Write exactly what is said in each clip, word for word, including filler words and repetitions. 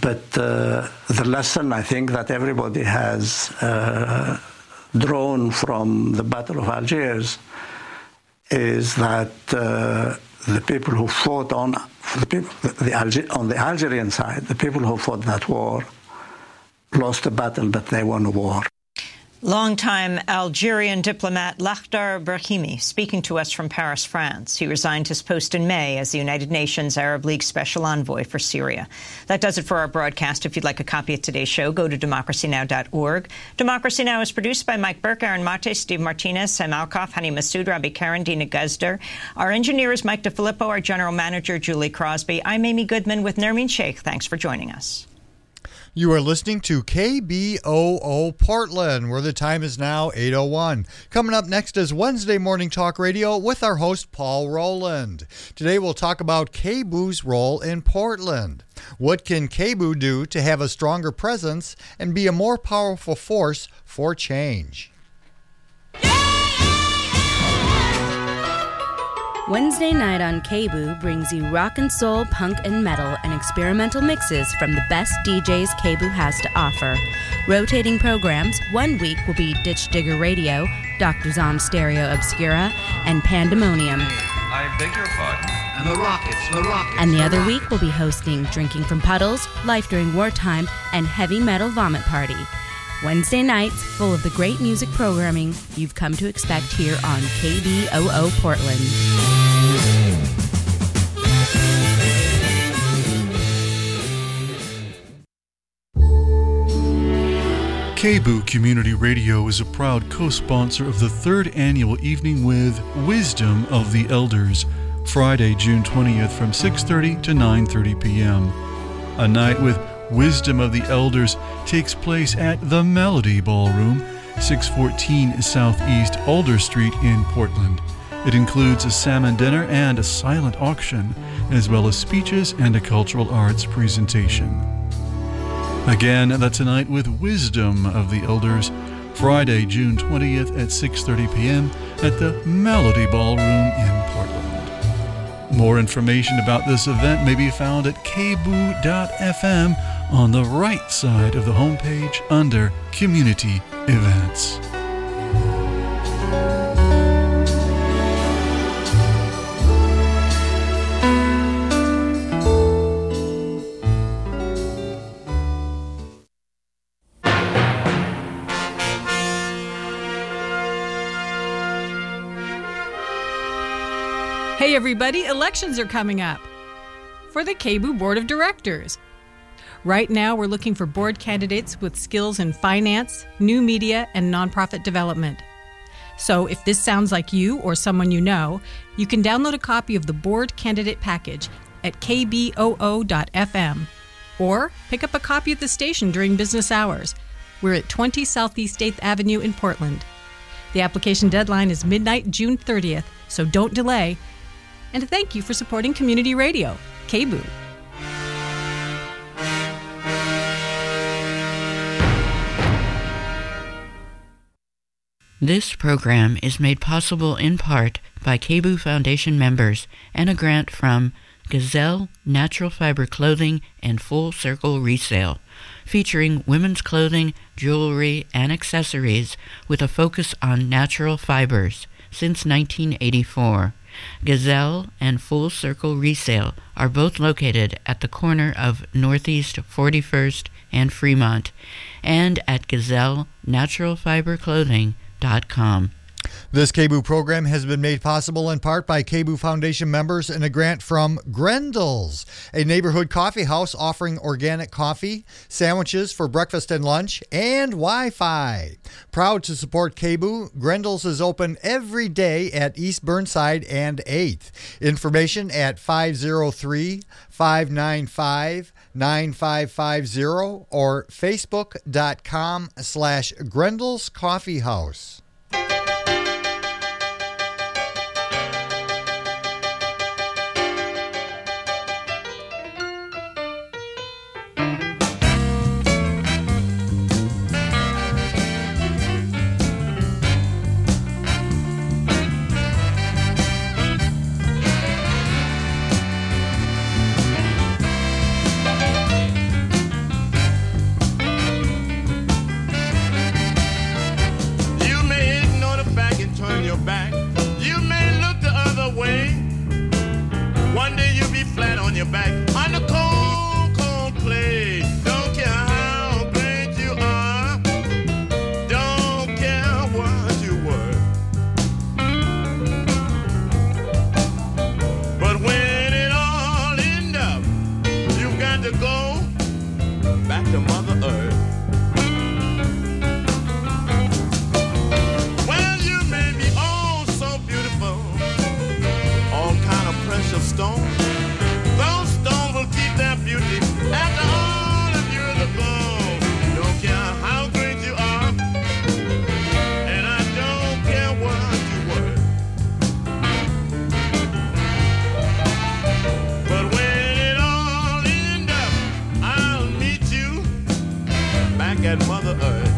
but uh, the lesson I think that everybody has uh, drawn from the Battle of Algiers is that uh, the people who fought on the people, the Alger, on the Algerian side, the people who fought that war, lost a battle, but they won a war. Longtime Algerian diplomat Lakhdar Brahimi speaking to us from Paris, France. He resigned his post in May as the United Nations Arab League Special Envoy for Syria. That does it for our broadcast. If you'd like a copy of today's show, go to democracy now dot org. Democracy Now! Is produced by Mike Burke, Aaron Mate, Steve Martinez, Sam Alkoff, Hani Massoud, Rabbi Karen, Dina Guzder. Our engineer is Mike DeFilippo, our general manager, Julie Crosby. I'm Amy Goodman with Nermeen Sheikh. Thanks for joining us. You are listening to K B O O Portland, where the time is now eight oh one. Coming up next is Wednesday Morning Talk Radio with our host, Paul Rowland. Today we'll talk about K B O's role in Portland. What can K B O do to have a stronger presence and be a more powerful force for change? Wednesday night on K B O brings you rock and soul, punk and metal, and experimental mixes from the best D Js K B O has to offer. Rotating programs, one week will be Ditch Digger Radio, Doctor Zom Stereo Obscura, and Pandemonium. I beg your pardon? And the Rockets, the Rockets. And the, the other Rockets. week we'll be hosting Drinking from Puddles, Life During Wartime, and Heavy Metal Vomit Party. Wednesday nights full of the great music programming you've come to expect here on K B O O Portland. K B O Community Radio is a proud co-sponsor of the third annual Evening with Wisdom of the Elders, Friday, June twentieth from six thirty to nine thirty p.m. A night with Wisdom of the Elders takes place at the Melody Ballroom, six fourteen Southeast Alder Street in Portland. It includes a salmon dinner and a silent auction, as well as speeches and a cultural arts presentation. Again, that's a night with Wisdom of the Elders, Friday, June twentieth at six thirty p.m. at the Melody Ballroom in Portland. More information about this event may be found at k b o dot f m on the right side of the homepage under Community Events. Hey everybody, elections are coming up for the K B O Board of Directors. Right now we're looking for board candidates with skills in finance, new media, and nonprofit development. So if this sounds like you or someone you know, you can download a copy of the board candidate package at k b o o dot f m or pick up a copy at the station during business hours. We're at twenty Southeast eighth Avenue in Portland. The application deadline is midnight June thirtieth, so don't delay. And thank you for supporting community radio, K B O. This program is made possible in part by K B O Foundation members and a grant from Gazelle Natural Fiber Clothing and Full Circle Resale, featuring women's clothing, jewelry, and accessories with a focus on natural fibers since nineteen eighty-four. Gazelle and Full Circle Resale are both located at the corner of Northeast forty-first and Fremont and at gazelle natural fiber clothing dot com. This K B O program has been made possible in part by K B O Foundation members and a grant from Grendel's, a neighborhood coffee house offering organic coffee, sandwiches for breakfast and lunch, and Wi-Fi. Proud to support K B O, Grendel's is open every day at East Burnside and eighth. Information at five oh three, five nine five, nine five five zero or facebook.com slash Grendel's Coffee House. got to go back to Mother Earth. Well, you made me all so beautiful, all kind of precious stones. Those stones will keep their beauty after all of years ago. Don't care how great you are, and I don't care what you were. But when it all ends up, I'll meet you back at Mother Earth.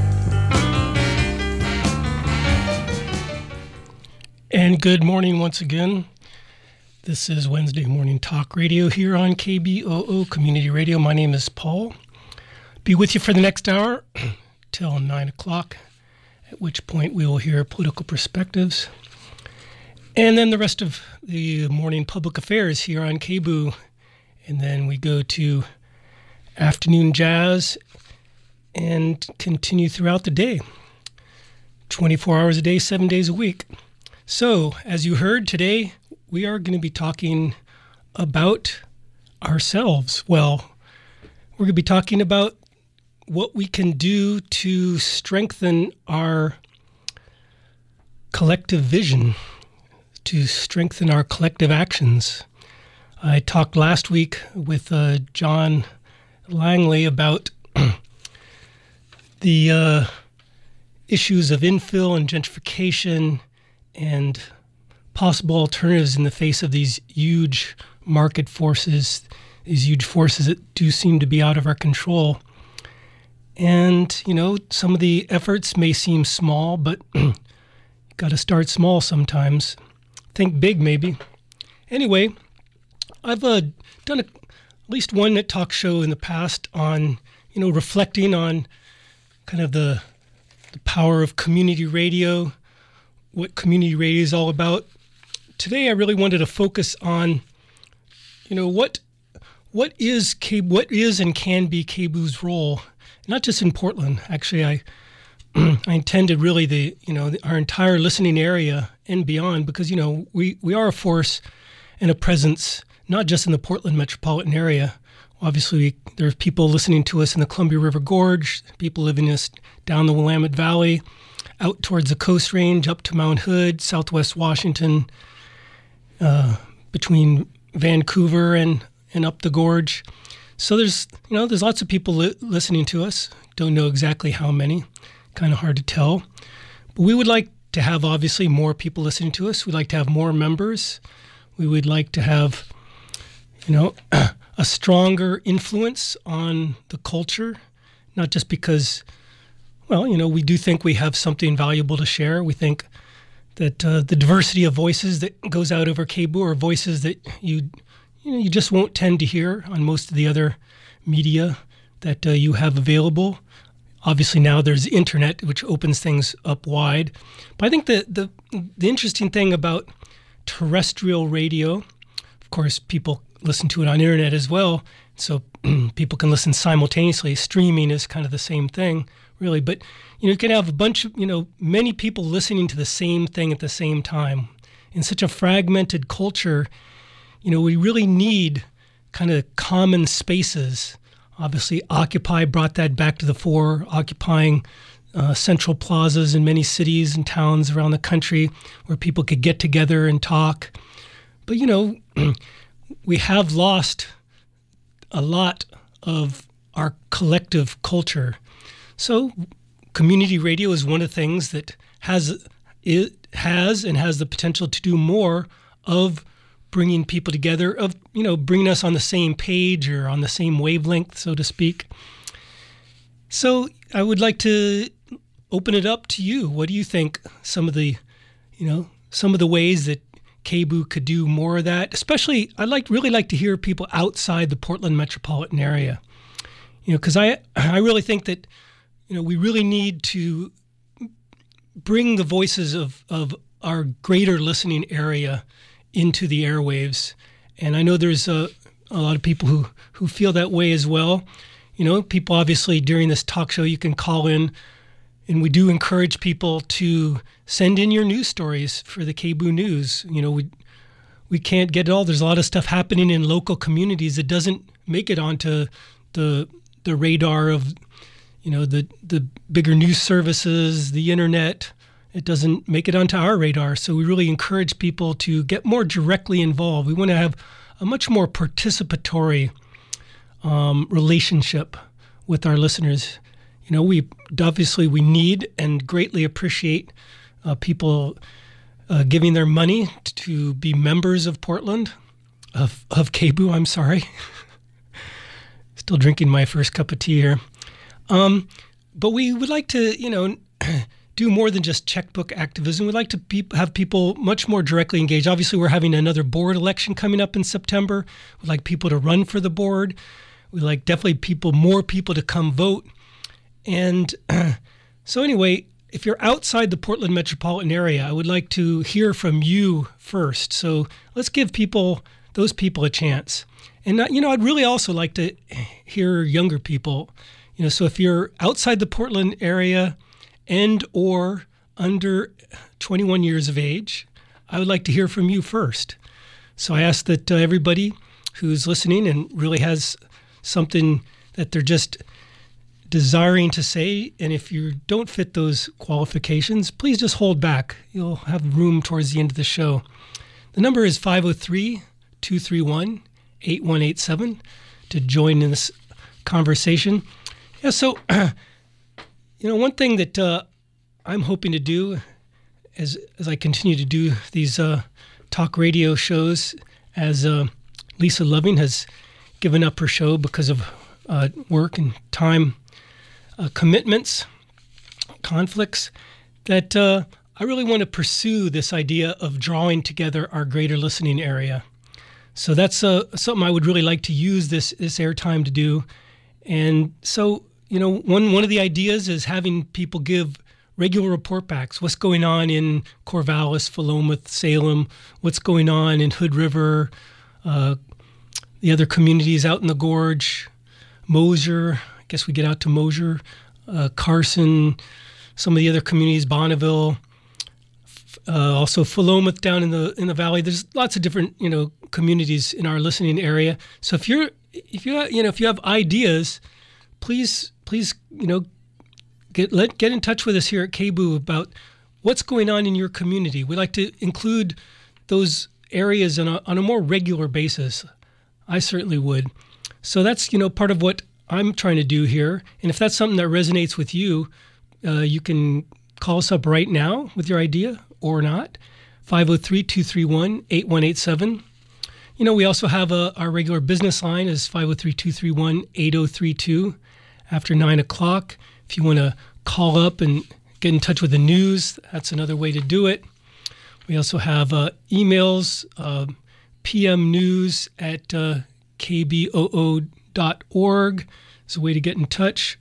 And good morning once again. This is Wednesday Morning Talk Radio here on K B O O Community Radio. My name is Paul. Be with you for the next hour till nine o'clock, at which point we will hear political perspectives. And then the rest of the morning public affairs here on K B O O. And then we go to afternoon jazz and continue throughout the day. twenty-four hours a day, seven days a week. So, as you heard today, we are going to be talking about ourselves. Well, we're going to be talking about what we can do to strengthen our collective vision, to strengthen our collective actions. I talked last week with uh, John Langley about the uh, issues of infill and gentrification and possible alternatives in the face of these huge market forces, these huge forces that do seem to be out of our control. And, you know, some of the efforts may seem small, but you got to start small sometimes. Think big, maybe. Anyway, I've uh, done a, at least one talk show in the past on, you know, reflecting on kind of the, the power of community radio, what community radio is all about. Today, I really wanted to focus on, you know, what what is K, what is and can be K B O O's role, not just in Portland. Actually, I I intended really the you know the, our entire listening area and beyond, because you know we we are a force and a presence not just in the Portland metropolitan area. Obviously, there's people listening to us in the Columbia River Gorge, people living us down the Willamette Valley, out towards the Coast Range, up to Mount Hood, Southwest Washington, uh, between Vancouver and, and up the gorge. So there's, you know, there's lots of people li- listening to us. Don't know exactly how many, kind of hard to tell. But we would like to have, obviously, more people listening to us. We'd like to have more members. We would like to have, you know, a stronger influence on the culture, not just because, well, you know, we do think we have something valuable to share. We think that uh, the diversity of voices that goes out over K B O O are voices that you, you know, you just won't tend to hear on most of the other media that uh, you have available. Obviously, now there's the internet, which opens things up wide. But I think the the the interesting thing about terrestrial radio, of course, people listen to it on internet as well, so people can listen simultaneously. Streaming is kind of the same thing, really. But, you know, you can have a bunch of, you know, many people listening to the same thing at the same time. In such a fragmented culture, you know, we really need kind of common spaces. Obviously, Occupy brought that back to the fore, occupying uh, central plazas in many cities and towns around the country where people could get together and talk. But, you know, we have lost a lot of our collective culture. So community radio is one of the things that has it has and has the potential to do more of bringing people together, of, you know, bringing us on the same page or on the same wavelength, so to speak. So I would like to open it up to you. What do you think some of the, you know, some of the ways that K B O O could do more of that? Especially, I'd like really like to hear people outside the Portland metropolitan area. You know, because I I really think that, you know, we really need to bring the voices of, of our greater listening area into the airwaves. And I know there's a, a lot of people who, who feel that way as well. You know, people obviously during this talk show, you can call in, and we do encourage people to send in your news stories for the K B O O News. You know, we we can't get it all. There's a lot of stuff happening in local communities that doesn't make it onto the the radar of, you know, the the bigger news services, the internet. It doesn't make it onto our radar. So we really encourage people to get more directly involved. We want to have a much more participatory um, relationship with our listeners. You know, we obviously we need and greatly appreciate uh, people uh, giving their money to be members of Portland, of of K B O O. I'm sorry, still drinking my first cup of tea here. Um, but we would like to, you know, do more than just checkbook activism. We'd like to pe- have people much more directly engaged. Obviously, we're having another board election coming up in September. We'd like people to run for the board. We'd like definitely people, more people to come vote. And uh, so anyway, if you're outside the Portland metropolitan area, I would like to hear from you first. So let's give people, those people a chance. And, uh, you know, I'd really also like to hear younger people. You know, so if you're outside the Portland area and or under twenty-one years of age, I would like to hear from you first. So I ask that uh, everybody who's listening and really has something that they're just desiring to say, and if you don't fit those qualifications, please just hold back. You'll have room towards the end of the show. The number is five oh three, two three one, eight one eight seven to join in this conversation. Yeah, so, you know, one thing that uh, I'm hoping to do as as I continue to do these uh, talk radio shows, as uh, Lisa Loving has given up her show because of uh, work and time uh, commitments, conflicts, that uh, I really want to pursue this idea of drawing together our greater listening area. So that's uh, something I would really like to use this this airtime to do. And so, you know, one, one of the ideas is having people give regular report backs. What's going on in Corvallis, Philomath, Salem? What's going on in Hood River? Uh, the other communities out in the Gorge, Mosier. I guess we get out to Mosier, uh, Carson, some of the other communities, Bonneville, uh, also Philomath down in the in the valley. There's lots of different, you know, communities in our listening area. So if you're if you you know if you have ideas, please please you know get let get in touch with us here at K B O O about what's going on in your community. We like to include those areas on a on a more regular basis. I certainly would. So that's, you know, part of what I'm trying to do here. And if that's something that resonates with you, uh, you can call us up right now with your idea or not. five oh three, two three one, eight one eight seven. You know, we also have a, our regular business line is five oh three, two three one, eight oh three two after nine o'clock. If you want to call up and get in touch with the news, that's another way to do it. We also have uh, emails, uh, P M news at uh, k b o o dot org is a way to get in touch.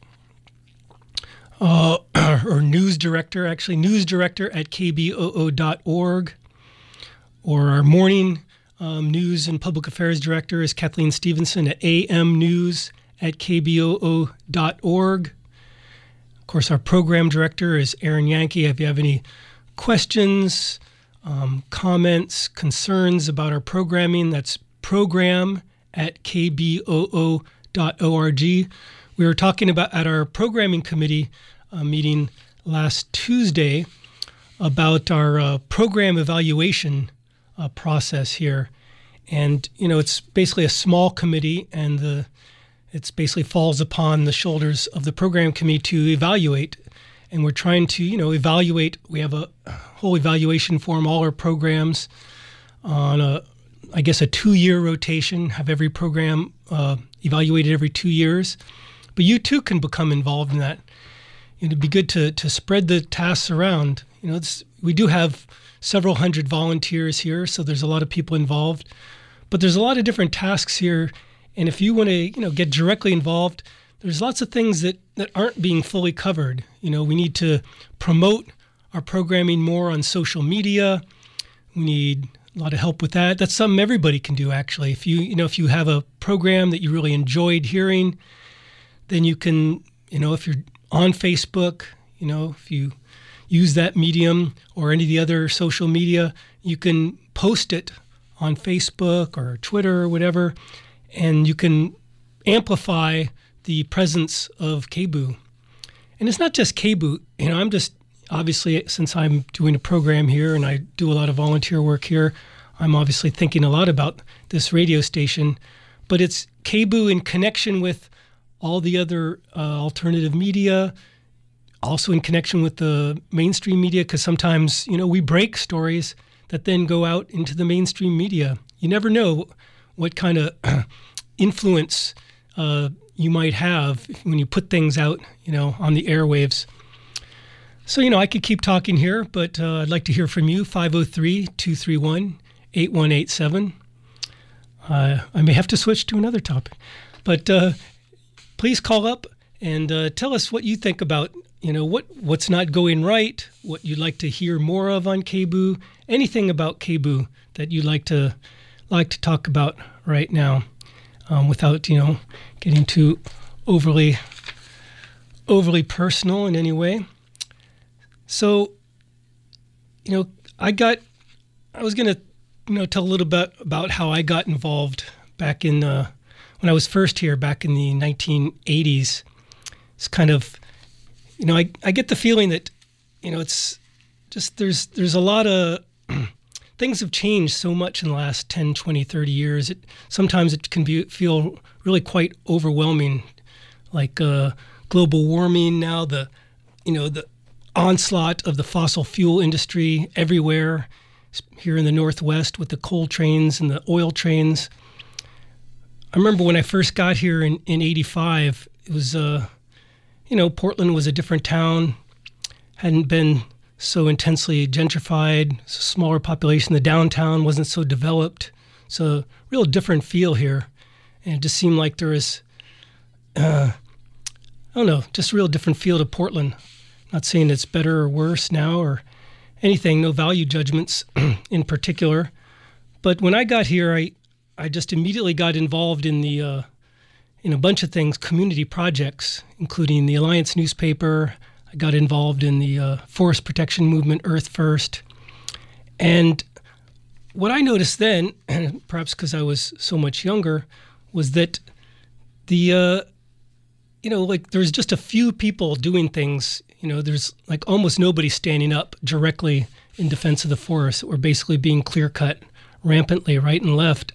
Uh, or news director, actually, news director at k b o o dot org. Or our morning um, news and public affairs director is Kathleen Stevenson at a m news at k b o o dot org. Of course, our program director is Aaron Yankee. If you have any questions, um, comments, concerns about our programming, that's program at k b o o dot org. We were talking about at our programming committee uh, meeting last Tuesday about our uh, program evaluation uh, process here. And, you know, it's basically a small committee, and the it's basically falls upon the shoulders of the program committee to evaluate. And we're trying to, you know, evaluate. We have a whole evaluation form, all our programs on a, I guess, a two-year rotation, have every program uh, evaluated every two years. But you too can become involved in that. It'd be good to to spread the tasks around. You know, it's, we do have several hundred volunteers here, so there's a lot of people involved. But there's a lot of different tasks here, and if you want to, you know, get directly involved, there's lots of things that, that aren't being fully covered. You know, we need to promote our programming more on social media. We need a lot of help with that. That's something everybody can do, actually. If you, you know, if you have a program that you really enjoyed hearing, then you can, you know, if you're on Facebook, you know, if you use that medium or any of the other social media, you can post it on Facebook or Twitter or whatever, and you can amplify the presence of K B O O. And it's not just K B O O. You know, I'm just, obviously, since I'm doing a program here and I do a lot of volunteer work here, I'm obviously thinking a lot about this radio station, but it's K B O O in connection with all the other uh, alternative media, also in connection with the mainstream media, because sometimes, you know, we break stories that then go out into the mainstream media. You never know what kind of influence uh, you might have when you put things out, you know, on the airwaves. So, you know, I could keep talking here, but uh, I'd like to hear from you, five oh three, two three one, eight one eight seven. Uh, I may have to switch to another topic, but uh, please call up and uh, tell us what you think about, you know, what, what's not going right, what you'd like to hear more of on K B O O, anything about K B O O that you'd like to like to talk about right now, um, without, you know, getting too overly overly personal in any way. So, you know, I got, I was going to, you know, tell a little bit about how I got involved back in, uh, when I was first here back in the nineteen eighties. It's kind of, you know, I, I get the feeling that, you know, it's just, there's, there's a lot of, things have changed so much in the last ten, twenty, thirty years. It, sometimes it can be, feel really quite overwhelming, like uh, global warming now, the, you know, the onslaught of the fossil fuel industry everywhere here in the Northwest with the coal trains and the oil trains. I remember when I first got here in, in eighty-five, it was, uh, you know, Portland was a different town, hadn't been so intensely gentrified, it's a smaller population. The downtown wasn't so developed. It's a real different feel here. And it just seemed like there was, uh, I don't know, just a real different feel to Portland. Not saying it's better or worse now or anything, no value judgments in particular. But when I got here, I, I just immediately got involved in the uh, in a bunch of things, community projects, including the Alliance newspaper. I got involved in the uh, forest protection movement, Earth First. And what I noticed then, and perhaps because I was so much younger, was that the, uh, you know, like there's just a few people doing things. You know, there's like almost nobody standing up directly in defense of the forest. We're basically being clear-cut rampantly right and left.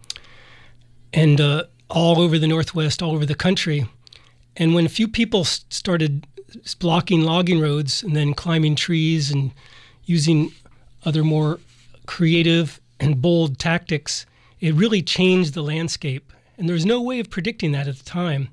and uh, all over the Northwest, all over the country. And when a few people started blocking logging roads and then climbing trees and using other more creative and bold tactics, it really changed the landscape. And there was no way of predicting that at the time.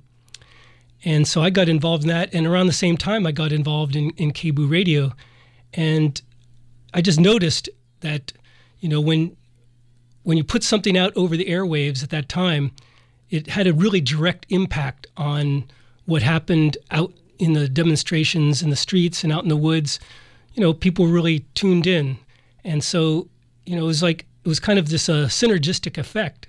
And so I got involved in that. And around the same time, I got involved in, in K B O O radio. And I just noticed that, you know, when when you put something out over the airwaves at that time, it had a really direct impact on what happened out in the demonstrations in the streets and out in the woods. You know, people really tuned in. And so, you know, it was like, it was kind of this uh, synergistic effect.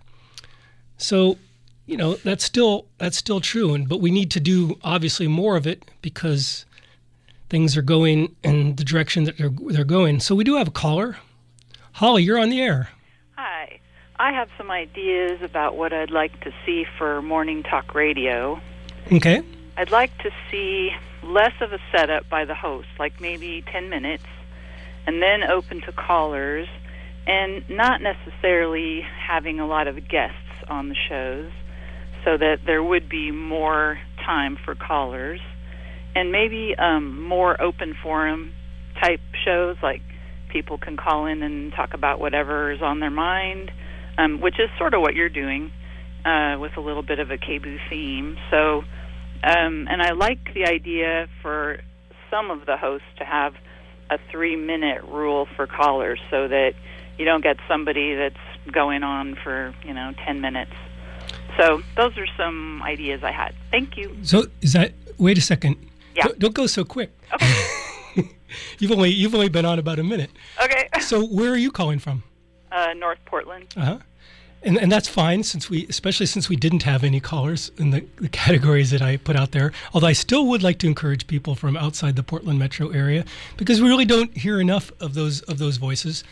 So, you know, that's still, that's still true. And, but we need to do obviously more of it because things are going in the direction that they're, they're going. So we do have a caller. Holly, you're on the air. Hi. I have some ideas about what I'd like to see for morning talk radio. Okay. I'd like to see less of a setup by the host, like maybe ten minutes, and then open to callers, and not necessarily having a lot of guests on the shows, so that there would be more time for callers, and maybe um, more open forum type shows, like people can call in and talk about whatever is on their mind, um, which is sort of what you're doing uh, with a little bit of a K B O O theme. So. Um, and I like the idea for some of the hosts to have a three-minute rule for callers so that you don't get somebody that's going on for, you know, ten minutes. So those are some ideas I had. Thank you. So is that, wait a second. Yeah. Don't, don't go so quick. Okay. you've only you've only been on about a minute. Okay. So where are you calling from? Uh, North Portland. Uh-huh. And and that's fine, since we, especially since we didn't have any callers in the, the categories that I put out there. Although I still would like to encourage people from outside the Portland metro area, because we really don't hear enough of those of those voices.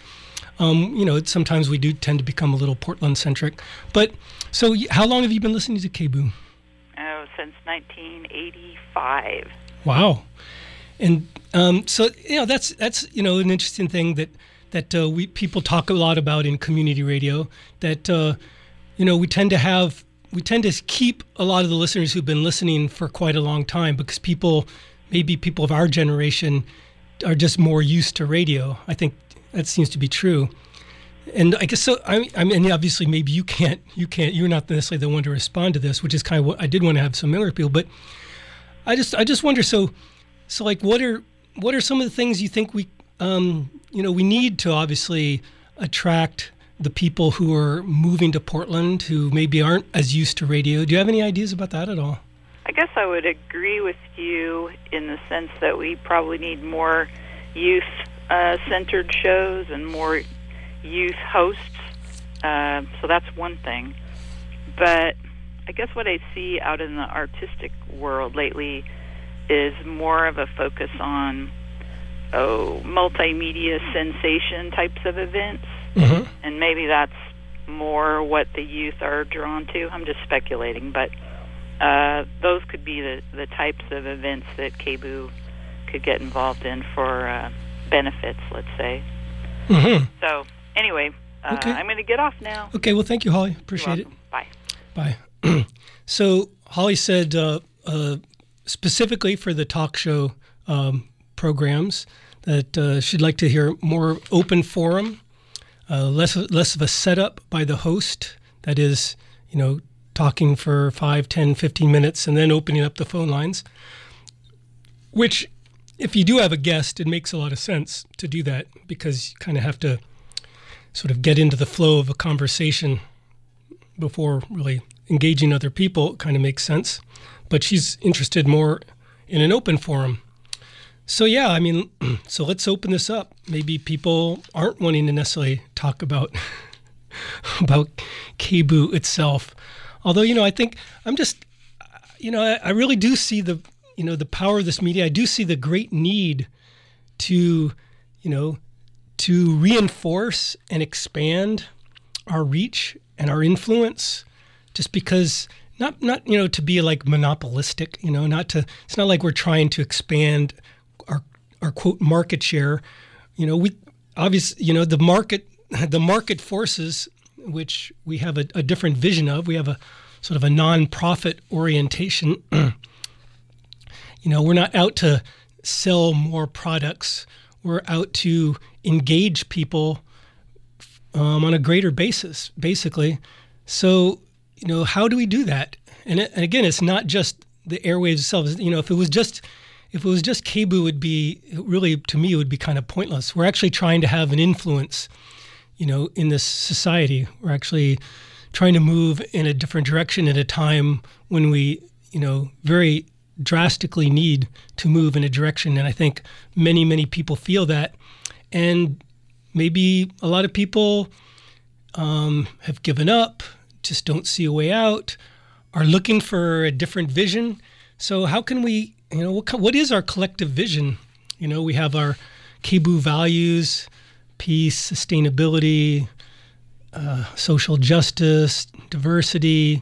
Um, you know, sometimes we do tend to become a little Portland-centric. But so y- how long have you been listening to K B O O? Oh, since nineteen eighty-five. Wow. And um, so, you know, that's, that's you know, an interesting thing that, that uh, we people talk a lot about in community radio, that, uh, you know, we tend to have, we tend to keep a lot of the listeners who've been listening for quite a long time because people, maybe people of our generation are just more used to radio. I think that seems to be true. And I guess so, I, I mean, obviously maybe you can't, you can't, you're not necessarily the one to respond to this, which is kind of what I did want to have some younger people, but I just, I just wonder, so, so like, what are, what are some of the things you think we, um, you know, we need to obviously attract the people who are moving to Portland who maybe aren't as used to radio? Do you have any ideas about that at all? I guess I would agree with you in the sense that we probably need more youth-centered uh, shows and more youth hosts. Uh, so that's one thing. But I guess what I see out in the artistic world lately is more of a focus on oh, multimedia sensation types of events. Mm-hmm. And maybe that's more what the youth are drawn to. I'm just speculating, but uh, those could be the, the types of events that K B O O could get involved in for uh, benefits, let's say. Mm-hmm. So anyway, uh, okay. I'm going to get off now. Okay, well, thank you, Holly. Appreciate it. Bye. Bye. So Holly said uh, uh, specifically for the talk show um, programs that uh, she'd like to hear more open forum, uh, less less of a setup by the host. That is, you know, talking for five, ten, fifteen minutes and then opening up the phone lines, which if you do have a guest, it makes a lot of sense to do that because you kind of have to sort of get into the flow of a conversation before really engaging other people. It kind of makes sense. But she's interested more in an open forum. So yeah, I mean, so let's open this up. Maybe people aren't wanting to necessarily talk about about K B O O itself. Although, you know, I think I'm just, you know, I, I really do see the, you know, the power of this media. I do see the great need to, you know, to reinforce and expand our reach and our influence, just because not, not, you know, to be like monopolistic, you know, not to, it's not like we're trying to expand our, our quote market share. You know, we obviously, you know, the market, the market forces, which we have a, a different vision of, we have a sort of a non-profit orientation. You know, we're not out to sell more products. We're out to engage people um, on a greater basis, basically. So, you know, how do we do that? And, it, and again, it's not just the airwaves themselves. You know, if it was just if it was just K B O O, it would be really, to me, it would be kind of pointless. We're actually trying to have an influence, you know, in this society. We're actually trying to move in a different direction at a time when we, you know, very drastically need to move in a direction. And I think many, many people feel that. And maybe a lot of people um, have given up, just don't see a way out, are looking for a different vision. So how can we, you know, what, what is our collective vision? You know, we have our K B O O values, peace, sustainability, uh, social justice, diversity,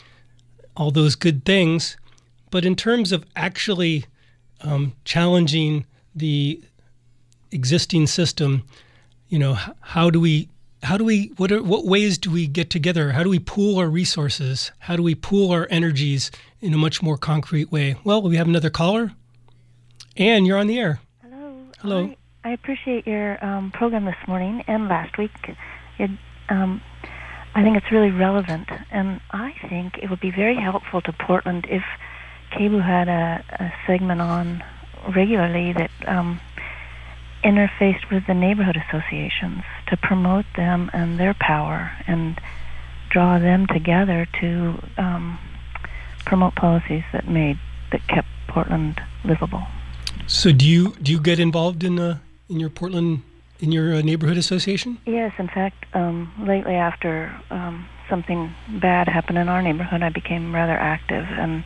all those good things. But in terms of actually um, challenging the existing system, you know, how do we, how do we, what are, what ways do we get together? How do we pool our resources? How do we pool our energies in a much more concrete way? Well, we have another caller. Anne, you're on the air. Hello. Hello. I, I appreciate your um, program this morning and last week. It, um, I think it's really relevant, and I think it would be very helpful to Portland if K B O O had a, a segment on regularly that um, interfaced with the neighborhood associations to promote them and their power and draw them together to um, promote policies that made that kept Portland livable. So do you do you get involved in uh, in your Portland in your uh, neighborhood association? Yes, in fact, um, lately after um, something bad happened in our neighborhood, I became rather active, and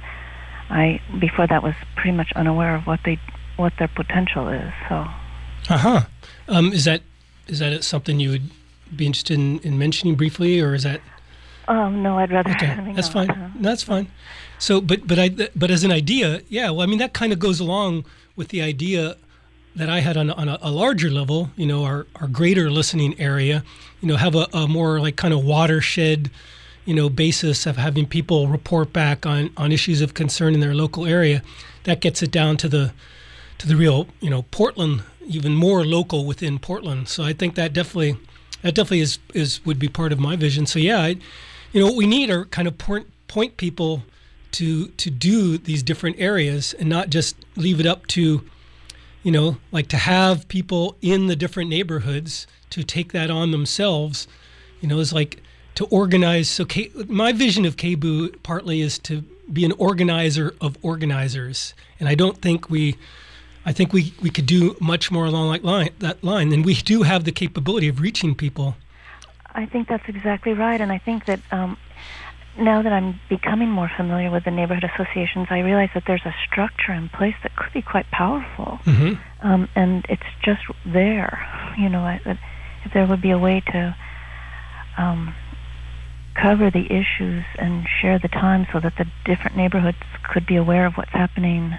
I before that was pretty much unaware of what they what their potential is. So, uh huh. Um, is that is that something you would be interested in, in mentioning briefly, or is that? Um, no, I'd rather. Okay, that's fine. Uh, that's fine. So, but but I but as an idea, yeah. Well, I mean, that kind of goes along with the idea that I had on on a, a larger level. You know, our our greater listening area. You know, have a, a more like kind of watershed, you know, basis of having people report back on on issues of concern in their local area. That gets it down to the to the real, you know, Portland, even more local within Portland. So I think that definitely that definitely is is would be part of my vision. So yeah, I, you know, what we need are kind of point point people to to do these different areas and not just leave it up to, you know, like to have people in the different neighborhoods to take that on themselves. You know, it's like to organize. So K, my vision of K B U partly is to be an organizer of organizers, and I don't think we. I think we, we could do much more along that line, that line, and we do have the capability of reaching people. I think that's exactly right, and I think that um, now that I'm becoming more familiar with the neighborhood associations, I realize that there's a structure in place that could be quite powerful, mm-hmm. um, and it's just there. You know, I, if there would be a way to um, cover the issues and share the time so that the different neighborhoods could be aware of what's happening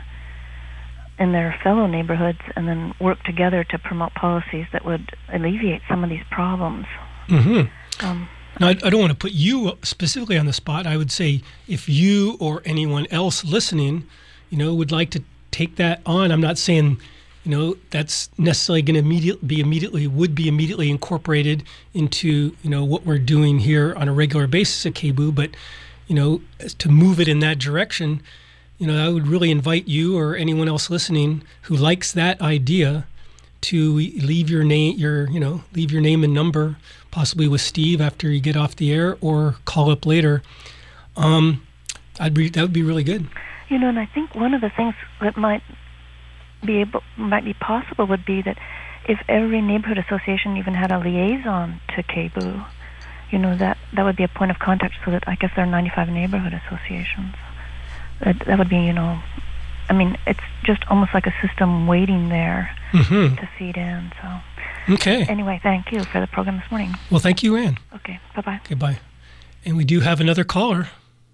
in their fellow neighborhoods, and then work together to promote policies that would alleviate some of these problems. Mm-hmm. Um, now, I, I don't want to put you specifically on the spot. I would say if you or anyone else listening, you know, would like to take that on, I'm not saying, you know, that's necessarily going to immediately be immediately would be immediately incorporated into, you know, what we're doing here on a regular basis at K B U, but, you know, to move it in that direction. You know, I would really invite you or anyone else listening who likes that idea to leave your name, your you know, leave your name and number, possibly with Steve after you get off the air, or call up later. Um, I'd be that would be really good. You know, and I think one of the things that might be able might be possible would be that if every neighborhood association even had a liaison to K B U, you know, that that would be a point of contact. So that I guess there are ninety-five neighborhood associations. That, that would be, you know, I mean, it's just almost like a system waiting there mm-hmm. to feed in. So, okay. Anyway, thank you for the program this morning. Well, thank you, Ann. Okay, bye-bye. Okay, bye. And we do have another caller.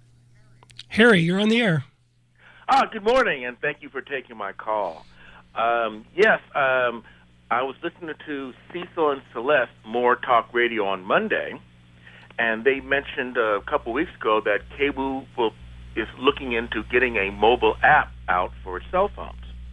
Harry, you're on the air. Ah, good morning, and thank you for taking my call. Um, yes, um, I was listening to Cecil and Celeste More Talk Radio on Monday, and they mentioned a couple weeks ago that K B U will is looking into getting a mobile app out for cell phones.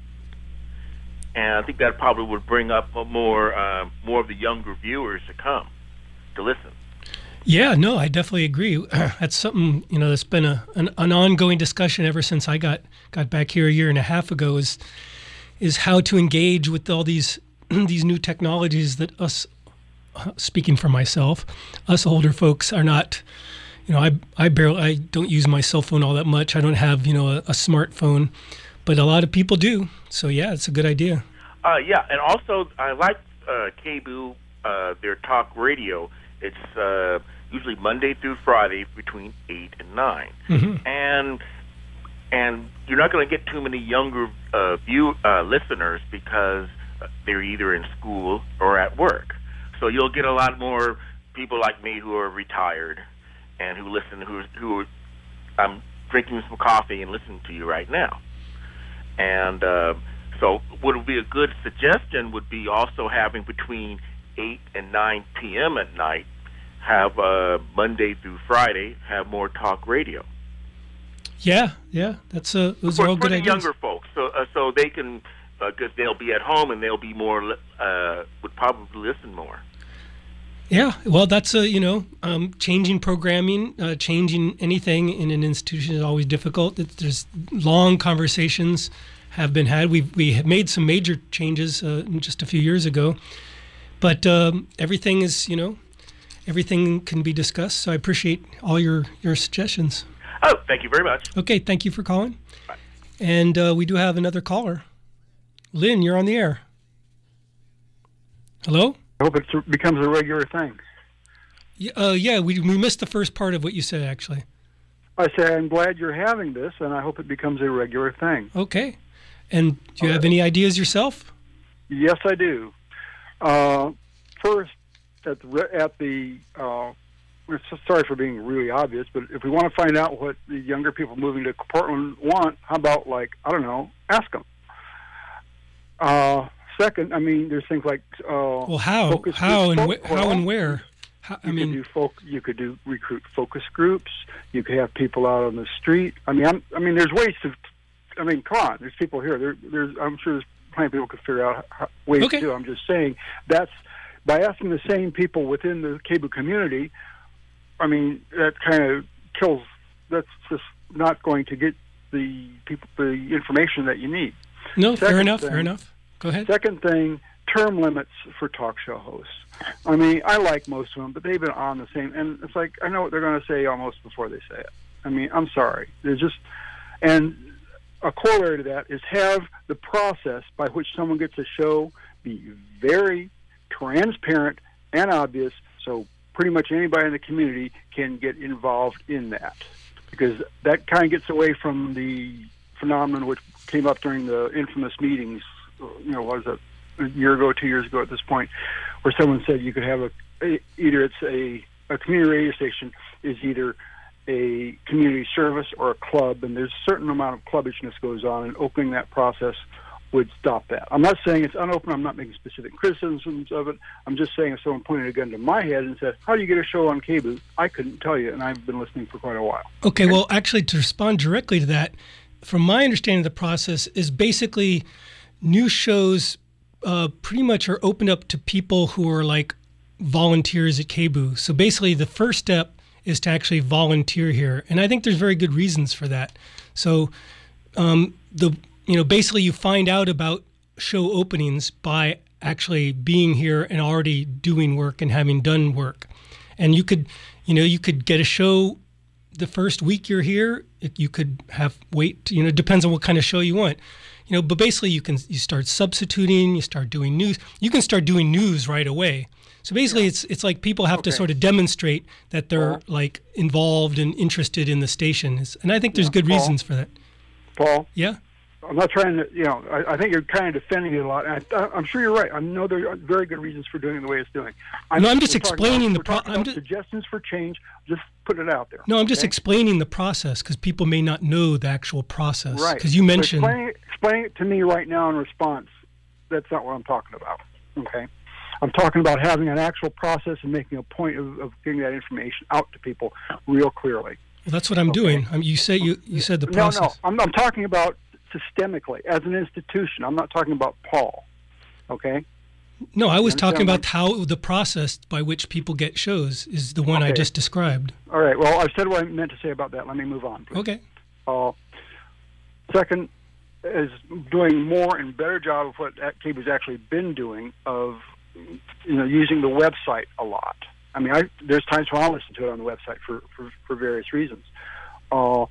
And I think that probably would bring up more uh, more of the younger viewers to come to listen. Yeah, no, I definitely agree. That's something, you know, that's been a an, an ongoing discussion ever since I got got back here a year and a half ago, is is how to engage with all these these new technologies that us, speaking for myself, us older folks are not. You know, I I barely I don't use my cell phone all that much. I don't have, you know, a, a smartphone, but a lot of people do. So yeah, it's a good idea. Uh, yeah, and also I like uh, K B U, uh, their talk radio. It's uh, usually Monday through Friday between eight and nine, mm-hmm. and and you're not going to get too many younger uh, view uh, listeners because they're either in school or at work. So you'll get a lot more people like me who are retired and who listen, who who I'm drinking some coffee and listening to you right now. And uh, so what would be a good suggestion would be also having between eight and nine p.m. at night, have uh, Monday through Friday, have more talk radio. Yeah, yeah, that's a, those for, are all for good the ideas. younger folks, so uh, so they can, because uh, they'll be at home and they'll be more, uh, would probably listen more. Yeah, well, that's a, you know, um, changing programming, uh, changing anything in an institution is always difficult. There's long conversations have been had. We we have made some major changes uh, just a few years ago, but um, everything is, you know, everything can be discussed. So I appreciate all your, your suggestions. Oh, thank you very much. Okay, thank you for calling. Bye. And uh, we do have another caller. Lynn, you're on the air. Hello? I hope it becomes a regular thing. Yeah, uh, yeah, we we missed the first part of what you said, actually. I say I'm glad you're having this, and I hope it becomes a regular thing. Okay. And do you have any ideas yourself? Yes, I do. Uh, first at the, at the uh, we're so sorry for being really obvious, but if we want to find out what the younger people moving to Portland want, how about, like, I don't know, ask them. Uh, second, I mean, there's things like uh, well, how, focus how, groups. and Fo- wh- how well, and where? How, I you mean, could do folk, you could do recruit focus groups. You could have people out on the street. I mean, I'm, I mean, there's ways to. I mean, come on, there's people here. There, there's, I'm sure there's plenty of people could figure out how, ways okay. to do it. I'm just saying that's by asking the same people within the KBOO community. I mean, that kind of kills. That's just not going to get the people the information that you need. No, Second fair enough. thing, fair enough. Go ahead. Second thing, term limits for talk show hosts. I mean, I like most of them, but they've been on the same, and it's like I know what they're going to say almost before they say it. I mean, I'm sorry. They're just, and a corollary to that is have the process by which someone gets a show be very transparent and obvious, so pretty much anybody in the community can get involved in that, because that kind of gets away from the phenomenon which came up during the infamous meetings. You know, what was it? A year ago, two years ago at this point, where someone said you could have a, a either it's a, a community radio station is either a community service or a club, and there's a certain amount of clubbishness goes on, and opening that process would stop that. I'm not saying it's unopened. I'm not making specific criticisms of it. I'm just saying if someone pointed a gun to my head and said, how do you get a show on KBOO? I couldn't tell you, and I've been listening for quite a while. Okay, well, actually, to respond directly to that, from my understanding of the process is basically new shows Uh, pretty much are opened up to people who are like volunteers at KBOO. So basically the first step is to actually volunteer here. And I think there's very good reasons for that. So um, the you know basically you find out about show openings by actually being here and already doing work and having done work. And you could you know you could get a show the first week you're here. You could have wait, you know, it depends on what kind of show you want. You know, but basically you can you start substituting, you start doing news. You can start doing news right away. So basically yeah. it's it's like people have okay. to sort of demonstrate that they're Paul? like involved and interested in the station. And I think there's yeah. good Paul? reasons for that. Paul? Yeah? I'm not trying to, you know, I, I think you're kind of defending it a lot. And I, I'm sure you're right. I know there are very good reasons for doing it the way it's doing. I'm, no, I'm just explaining about, the pro- process. I'm just suggestions for change. Just put it out there. No, I'm just okay? explaining the process because people may not know the actual process. Right. Because you mentioned. So explain, explain it to me right now in response. That's not what I'm talking about. Okay. I'm talking about having an actual process and making a point of, of getting that information out to people real clearly. Well, that's what I'm okay. doing. I mean, you say you you said the process. No, no. I'm, I'm talking about systemically as an institution. I'm not talking about Paul. Okay. No, I was talking about how the process by which people get shows is the one okay. I just described. All right. Well, I've said what I meant to say about that. Let me move on, please. Okay. Uh, second is doing more and better job of what KBOO's actually been doing of, you know, using the website a lot. I mean, I, there's times when I listen to it on the website for, for, for various reasons. Uh,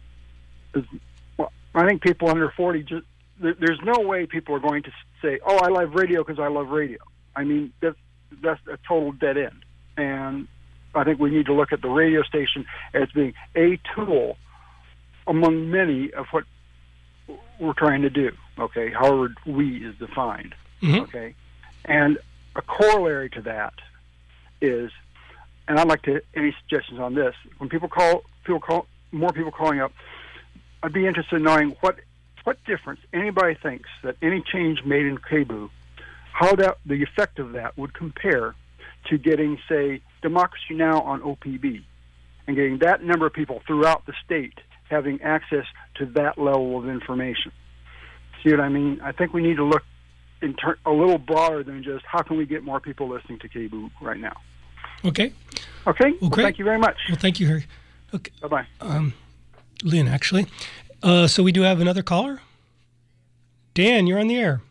well, I think people under forty, just there, there's no way people are going to say, oh, I love radio because I love radio. I mean, that's, that's a total dead end. And I think we need to look at the radio station as being a tool among many of what we're trying to do, okay, however we is defined, mm-hmm. okay? And a corollary to that is, and I'd like to, any suggestions on this, when people call, people call, more people calling up, I'd be interested in knowing what, what difference anybody thinks that any change made in KBOO, how that the effect of that would compare to getting, say, Democracy Now! On O P B and getting that number of people throughout the state having access to that level of information. See what I mean? I think we need to look in ter- a little broader than just how can we get more people listening to KBOO right now. Okay. Okay. Well, well great. Thank you very much. Well, thank you, Harry. Okay. Bye-bye. Um, Lynn, actually. Uh, so we do have another caller. Dan, you're on the air.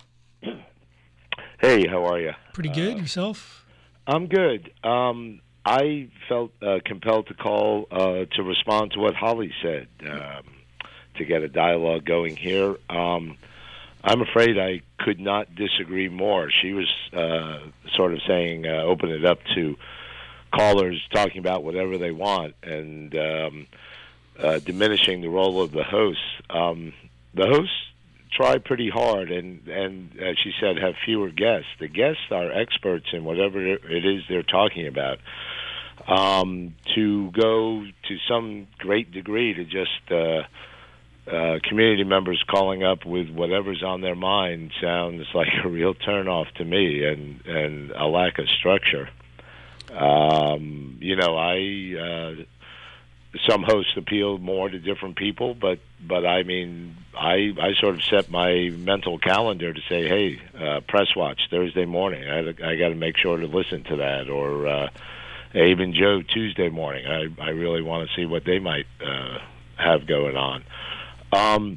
Hey, how are you? Pretty good. Uh, Yourself? I'm good. Um, I felt uh, compelled to call uh, to respond to what Holly said, um, to get a dialogue going here. Um, I'm afraid I could not disagree more. She was uh, sort of saying, uh, open it up to callers talking about whatever they want and um, uh, diminishing the role of the hosts. Um, the hosts try pretty hard, and and as she said, have fewer guests. The guests are experts in whatever it is they're talking about. Um, to go to some great degree to just uh, uh, community members calling up with whatever's on their mind sounds like a real turnoff to me, and and a lack of structure. Um, you know, I. Uh, Some hosts appeal more to different people, but but I mean, I I sort of set my mental calendar to say, hey, uh, Press Watch Thursday morning. I I got to make sure to listen to that, or uh, even Joe Tuesday morning. I I really want to see what they might uh, have going on. Um,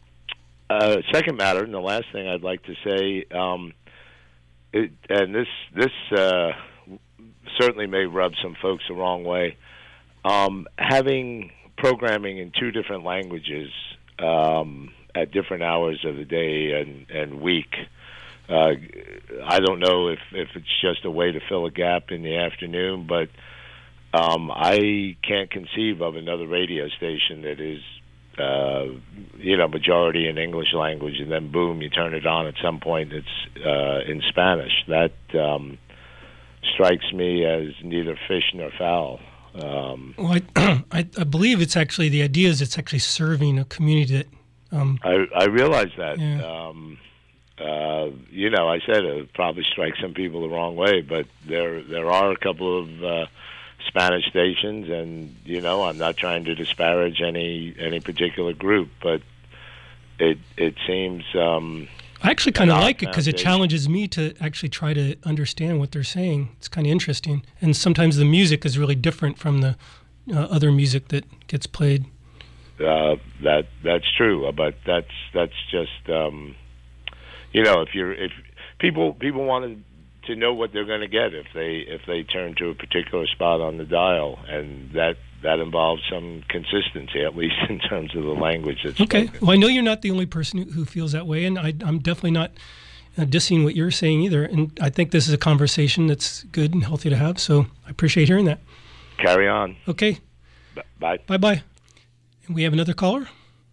uh, second matter, and the last thing I'd like to say, um, it, and this this uh, certainly may rub some folks the wrong way. Um, having programming in two different languages um, at different hours of the day and, and week, uh, I don't know if, if it's just a way to fill a gap in the afternoon, but um, I can't conceive of another radio station that is, uh, you know, majority in English language, and then boom, you turn it on at some point it's uh, in Spanish. That um, strikes me as neither fish nor fowl. Um, well, I, I, I believe it's actually, the idea is it's actually serving a community that... Um, I, I realize that. Yeah. Um, uh, you know, I said it probably strikes some people the wrong way, but there there are a couple of uh, Spanish stations, and, you know, I'm not trying to disparage any any particular group, but it, it seems... Um, I actually kind of like it because it challenges me to actually try to understand what they're saying. It's kind of interesting. And sometimes the music is really different from the uh, other music that gets played. Uh, that that's true, but that's that's just um, you know, if you're if people people want to know what they're going to get if they if they turn to a particular spot on the dial, and that that involves some consistency, at least in terms of the language that's okay. spoken. Well, I know you're not the only person who, who feels that way, and I, I'm definitely not uh, dissing what you're saying either. And I think this is a conversation that's good and healthy to have. So I appreciate hearing that. Carry on. Okay. B- bye. Bye bye. And we have another caller.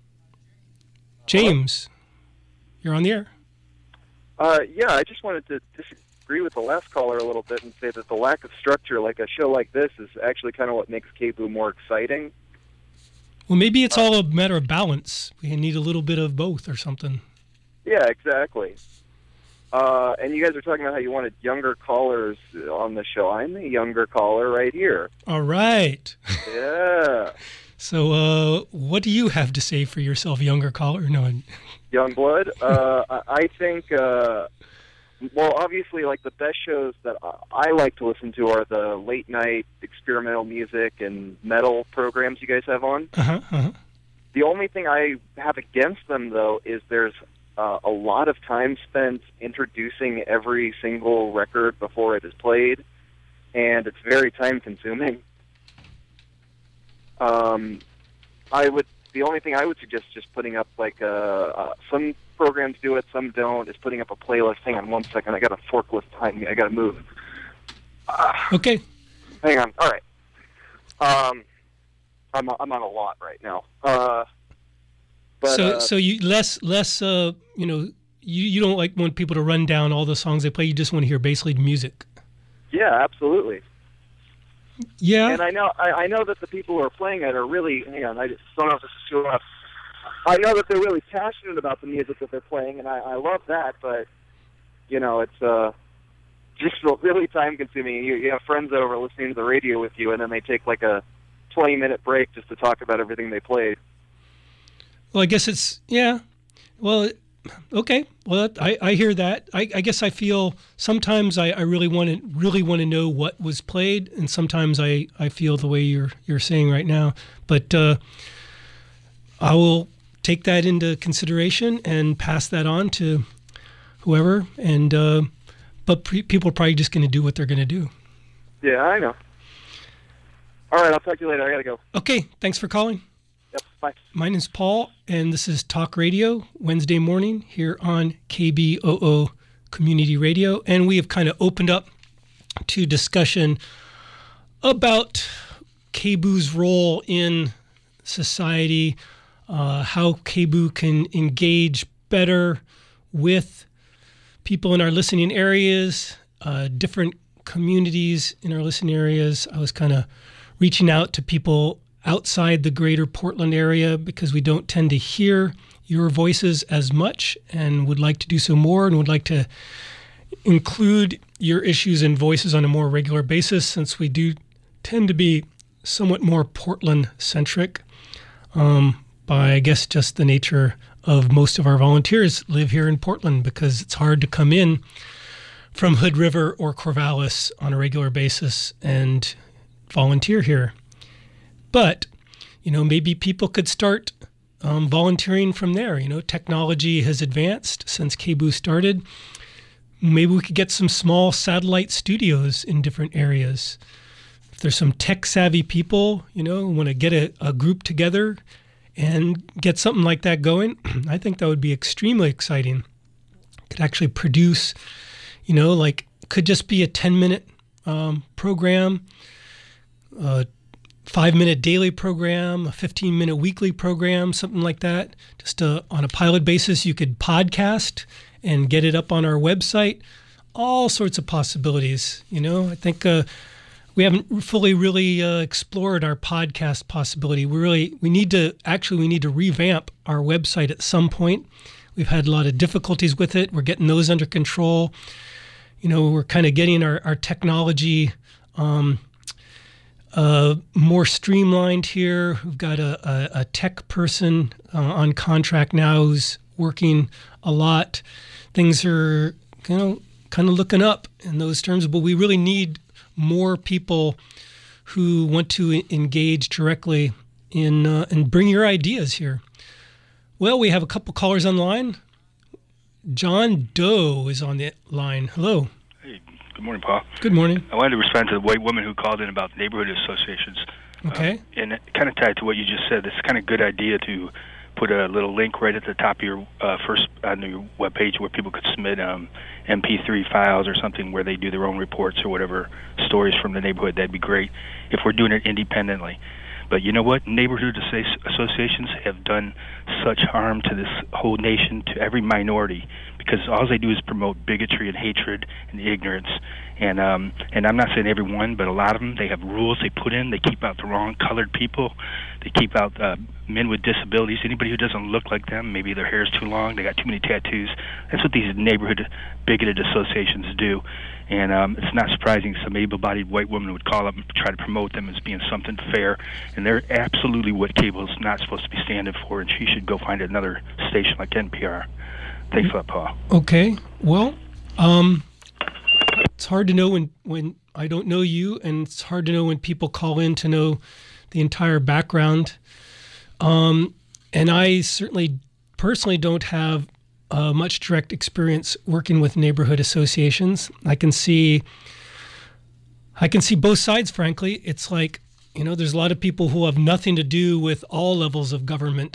James, you're on the air. Uh, yeah, I just wanted to disagree with the last caller a little bit and say that the lack of structure, like a show like this, is actually kind of what makes K B O O more exciting. Well, maybe it's all a matter of balance. We need a little bit of both or something. Yeah, exactly. Uh, and you guys are talking about how you wanted younger callers on the show. I'm the younger caller right here. All right. Yeah. So uh, what do you have to say for yourself, younger caller? No. Youngblood? Uh, I I think... Uh, Well, obviously, like, the best shows that I like to listen to are the late-night experimental music and metal programs you guys have on. Uh-huh, uh-huh. The only thing I have against them, though, is there's uh, a lot of time spent introducing every single record before it is played, and it's very time-consuming. Um, I would... The only thing I would suggest is just putting up, like, uh, uh, some programs do it, some don't, is putting up a playlist. Hang on one second. I got a forklift behind me. I got to move. Uh, okay. Hang on. All right. Um, I'm, I'm on a lot right now. Uh, but, so uh, so you less, less uh, you know, you, you don't like want people to run down all the songs they play. You just want to hear basically music. Yeah, absolutely. Yeah. And I know I, I know that the people who are playing it are really, hang on, I just don't know if this is too enough. I know that they're really passionate about the music that they're playing, and I, I love that, but, you know, it's uh, just really time-consuming. You, you have friends over listening to the radio with you, and then they take, like, a twenty-minute break just to talk about everything they played. Well, I guess it's, yeah. Well, okay. Well, I, I hear that. I, I guess I feel sometimes I, I really want to really want to know what was played, and sometimes I, I feel the way you're you're saying right now. But uh, I will take that into consideration and pass that on to whoever. And uh, but pre- people are probably just going to do what they're going to do. Yeah, I know. All right, I'll talk to you later. I got to go. Okay, thanks for calling. Yep, bye. My name's Paul, and this is Talk Radio, Wednesday morning here on K B O O Community Radio. And we have kind of opened up to discussion about K B O O's role in society, uh, how K B O O can engage better with people in our listening areas, uh, different communities in our listening areas. I was kind of reaching out to people outside the greater Portland area because we don't tend to hear your voices as much, and would like to do so more, and would like to include your issues and voices on a more regular basis, since we do tend to be somewhat more Portland-centric um, by, I guess, just the nature of most of our volunteers live here in Portland, because it's hard to come in from Hood River or Corvallis on a regular basis and volunteer here. But, you know, maybe people could start um, volunteering from there. You know, technology has advanced since K B O O started. Maybe we could get some small satellite studios in different areas. If there's some tech-savvy people, you know, who want to get a, a group together and get something like that going, I think that would be extremely exciting. Could actually produce, you know, like, could just be a ten-minute um, program, a five-minute daily program, a fifteen-minute weekly program, something like that. Just uh, on a pilot basis, you could podcast and get it up on our website. All sorts of possibilities, you know. I think uh, we haven't fully really uh, explored our podcast possibility. We really, we need to, actually, we need to revamp our website at some point. We've had a lot of difficulties with it. We're getting those under control. You know, we're kind of getting our, our technology um, uh, more streamlined here. We've got a, a, a tech person uh, on contract now who's working a lot. Things are kind of kind of looking up in those terms, but we really need more people who want to engage directly in uh, and bring your ideas here. Well, we have a couple callers on the line. John Doe is on the line. Hello. Hey, good morning, Paul. Good morning. I wanted to respond to the white woman who called in about neighborhood associations. Okay. Uh, and it kind of tied to what you just said. It's kind of a good idea to put a little link right at the top of your uh, first on your webpage where people could submit um, M P three files or something where they do their own reports or whatever stories from the neighborhood. That'd be great if we're doing it independently. But you know what? Neighborhood associations have done such harm to this whole nation, to every minority, because all they do is promote bigotry and hatred and ignorance. And um, and I'm not saying everyone, but a lot of them, they have rules they put in. They keep out the wrong colored people. They keep out uh, men with disabilities, anybody who doesn't look like them. Maybe their hair's too long, they got too many tattoos. That's what these neighborhood bigoted associations do. And um, it's not surprising some able-bodied white woman would call up and try to promote them as being something fair. And they're absolutely what cable is not supposed to be standing for, and she should go find another station like N P R. Thanks a lot, Paul. Okay. Well, um, it's hard to know when, when I don't know you, and it's hard to know when people call in to know the entire background. Um, and I certainly personally don't have Uh, much direct experience working with neighborhood associations. I can see, I can see both sides. Frankly, it's like, you know, there's a lot of people who have nothing to do with all levels of government,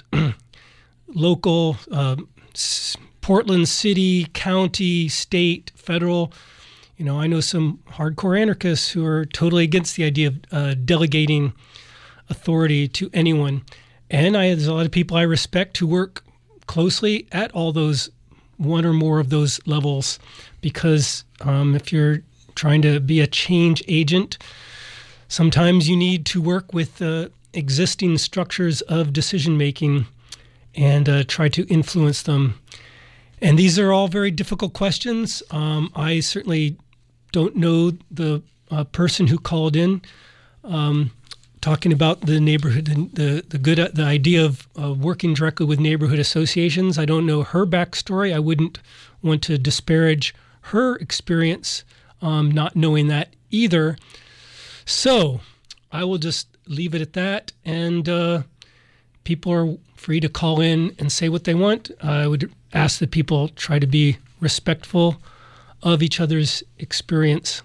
local, uh, s- Portland city, county, state, federal. You know, I know some hardcore anarchists who are totally against the idea of uh, delegating authority to anyone. And I, there's a lot of people I respect who work closely at all those, one or more of those levels, because um, if you're trying to be a change agent, sometimes you need to work with uh, existing structures of decision making and uh, try to influence them. And these are all very difficult questions. Um, I certainly don't know the uh, person who called in. Um, talking about the neighborhood and the, the good, the idea of uh, working directly with neighborhood associations. I don't know her backstory. I wouldn't want to disparage her experience, um, not knowing that either. So I will just leave it at that. And uh, people are free to call in and say what they want. I would ask that people try to be respectful of each other's experience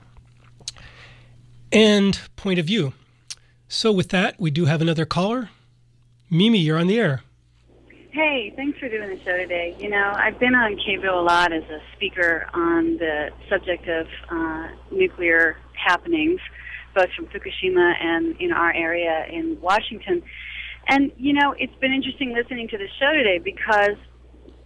and point of view. So with that, we do have another caller. Mimi, you're on the air. Hey, thanks for doing the show today. You know, I've been on K B O O a lot as a speaker on the subject of uh, nuclear happenings, both from Fukushima and in our area in Washington. And, you know, it's been interesting listening to the show today because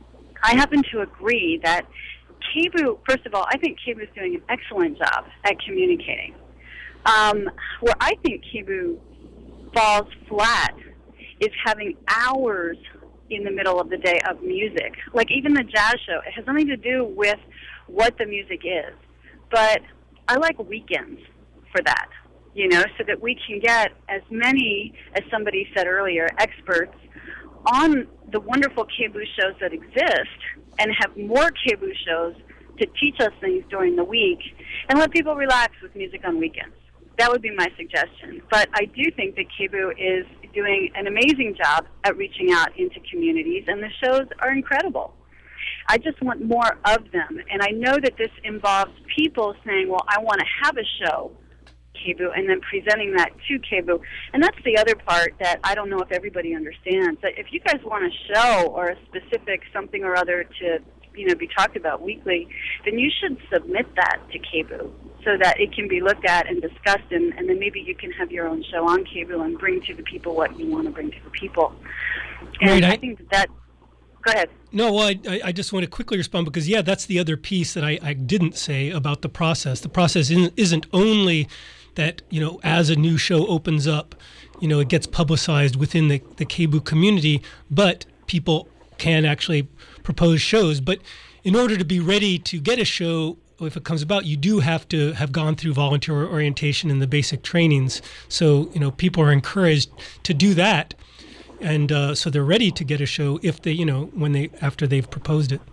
I happen to agree that K B U, first of all, I think K B U is doing an excellent job at communicating. Um, where I think K B U falls flat is having hours in the middle of the day of music. Like even the jazz show, it has nothing to do with what the music is. But I like weekends for that, you know, so that we can get as many, as somebody said earlier, experts on the wonderful K B U shows that exist and have more K B U shows to teach us things during the week and let people relax with music on weekends. That would be my suggestion. But I do think that K B U is doing an amazing job at reaching out into communities, and the shows are incredible. I just want more of them. And I know that this involves people saying, well, I want to have a show, K B U, and then presenting that to K B U. And that's the other part that I don't know if everybody understands. That if you guys want a show or a specific something or other to, you know, be talked about weekly, then you should submit that to K B U so that it can be looked at and discussed, and, and then maybe you can have your own show on K B U and bring to the people what you want to bring to the people. And Right, I, I- think that, that go ahead. No, well, I, I- I just want to quickly respond because, yeah, that's the other piece that I, I didn't say about the process. The process isn't, isn't only that, you know, as a new show opens up, you know, it gets publicized within the, the K B U community, but people can actually propose shows. But in order to be ready to get a show, if it comes about, you do have to have gone through volunteer orientation and the basic trainings. So, you know, people are encouraged to do that. And uh, so they're ready to get a show if they, you know, when they, after they've proposed it.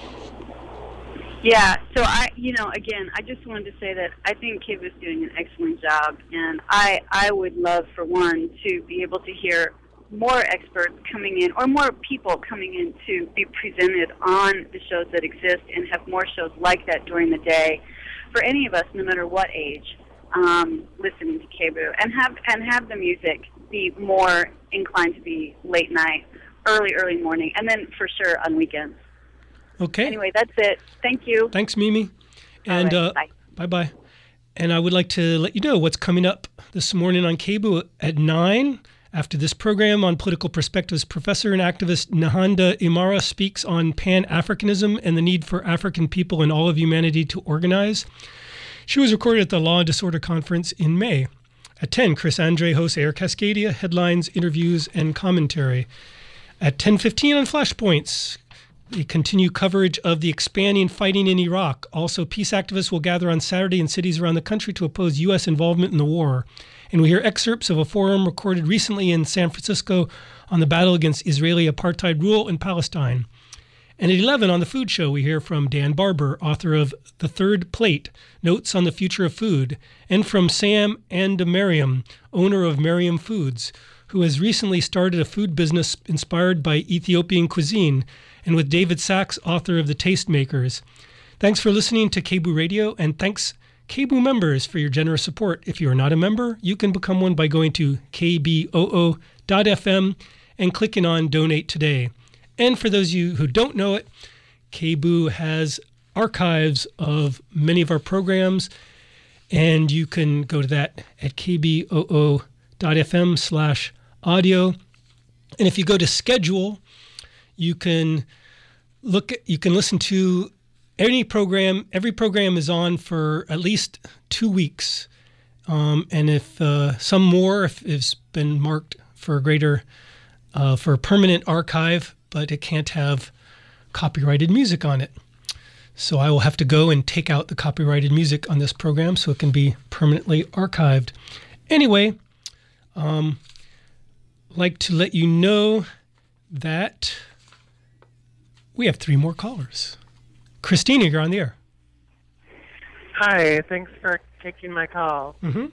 Yeah, so I, you know, again, I just wanted to say that I think K B U is doing an excellent job, and I, I would love, for one, to be able to hear more experts coming in, or more people coming in to be presented on the shows that exist, and have more shows like that during the day for any of us, no matter what age, um, listening to K B U, and have and have the music be more inclined to be late night, early, early morning, and then for sure on weekends. Okay. Anyway, that's it. Thank you. Thanks, Mimi. And All right, uh, bye. bye-bye. And I would like to let you know what's coming up this morning on K B U at nine. After this program on political perspectives, Professor and activist Nahanda Imara speaks on Pan-Africanism and the need for African people and all of humanity to organize. She was recorded at the Law and Disorder Conference in May. At ten, Chris Andre hosts Air Cascadia, headlines, interviews, and commentary. At ten fifteen on Flashpoints, we continue coverage of the expanding fighting in Iraq. Also, peace activists will gather on Saturday in cities around the country to oppose U S involvement in the war. And we hear excerpts of a forum recorded recently in San Francisco on the battle against Israeli apartheid rule in Palestine. And at eleven on The Food Show, we hear from Dan Barber, author of The Third Plate, Notes on the Future of Food, and from Sam Andemariam, owner of Mariam Foods, who has recently started a food business inspired by Ethiopian cuisine, and with David Sachs, author of The Tastemakers. Thanks for listening to K B U Radio, and thanks K B U members for your generous support. If you are not a member, you can become one by going to k b o o dot f m and clicking on Donate Today. And for those of you who don't know it, K B U has archives of many of our programs, and you can go to that at k b o o dot f m slash audio. And if you go to schedule, you can look at, you can listen to any program. Every program is on for at least two weeks. Um, and if uh, some more, if it's been marked for a greater, uh, for a permanent archive, but it can't have copyrighted music on it. So I will have to go and take out the copyrighted music on this program so it can be permanently archived. Anyway, um, like to let you know that we have three more callers. Christina, you're on the air. Hi, thanks for taking my call. Mm-hmm.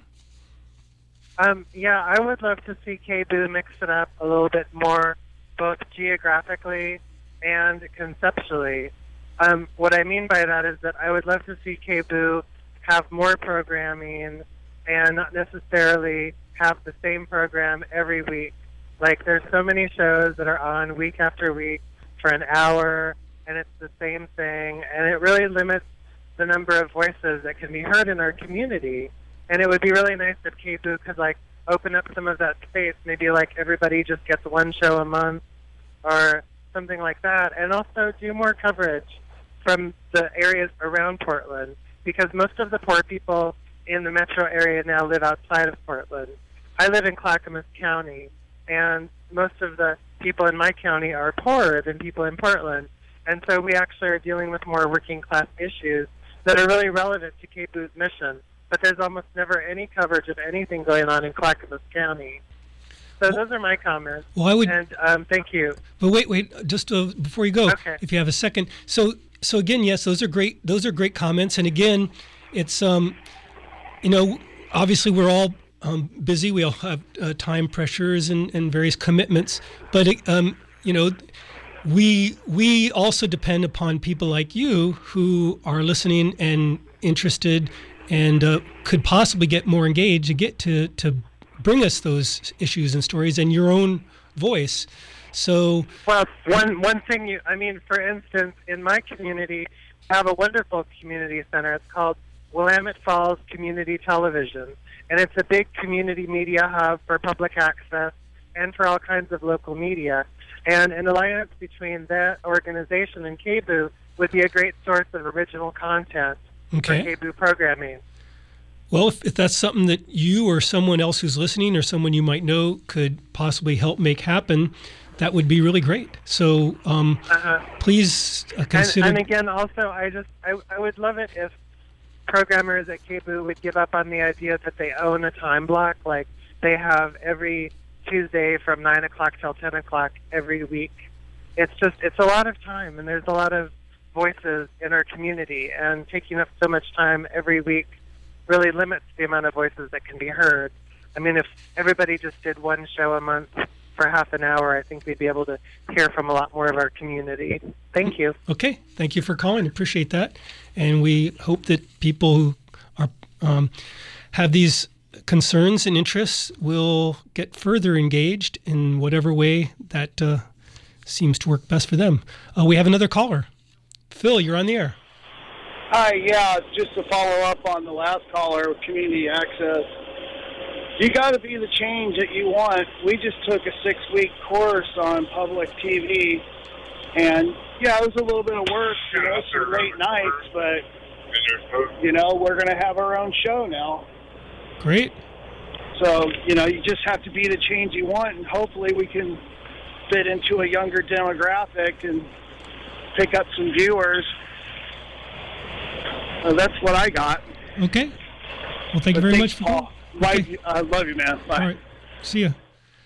Um, yeah, I would love to see K B U mix it up a little bit more, both geographically and conceptually. Um, what I mean by that is that I would love to see K B U have more programming and not necessarily have the same program every week. Like, there's so many shows that are on week after week for an hour, and it's the same thing, and it really limits the number of voices that can be heard in our community. And it would be really nice if K B U could, like, open up some of that space. Maybe, like, everybody just gets one show a month, or something like that, and also do more coverage from the areas around Portland, because most of the poor people in the metro area now live outside of Portland. I live in Clackamas County, and most of the people in my county are poorer than people in Portland, and so we actually are dealing with more working class issues that are really relevant to K B U's mission, but there's almost never any coverage of anything going on in Clackamas County. So those are my comments. Well, I would, and um, thank you. But wait, wait, just uh, before you go, Okay. if you have a second. So, so again, yes, those are great. Those are great comments. And again, it's um, you know, obviously we're all um, busy. We all have uh, time pressures and, and various commitments. But it, um, you know, we we also depend upon people like you who are listening and interested, and uh, could possibly get more engaged and get to to. bring us those issues and stories and your own voice. So, well, one one thing you, I mean, for instance, in my community, I have a wonderful community center. It's called Willamette Falls Community Television, and it's a big community media hub for public access and for all kinds of local media. And an alliance between that organization and K B U would be a great source of original content Okay. for K B U programming. well, if, if that's something that you or someone else who's listening or someone you might know could possibly help make happen, that would be really great. So um, Uh-huh. please uh, And, consider. and again, also, I just I, I would love it if programmers at K B U would give up on the idea that they own a time block, like they have every Tuesday from nine o'clock till ten o'clock every week. It's just it's a lot of time, and there's a lot of voices in our community, and taking up so much time every week really limits the amount of voices that can be heard. I mean, if everybody just did one show a month for half an hour, I think we'd be able to hear from a lot more of our community. Thank you. Okay, thank you for calling. Appreciate that, and we hope that people who are um, have these concerns and interests will get further engaged in whatever way that uh, seems to work best for them. Uh, we have another caller. Phil, you're on the air. Hi, yeah, just to follow up on the last caller with community access. You got to be the change that you want. We just took a six-week course on public T V, and yeah, it was a little bit of work, you know, some late nights, but you know, we're going to have our own show now. Great. So, you know, you just have to be the change you want, and hopefully we can fit into a younger demographic and pick up some viewers. Uh, that's what I got. Okay. Well, thank you very much for calling. Love you, I love you, man. Bye. All right. See ya.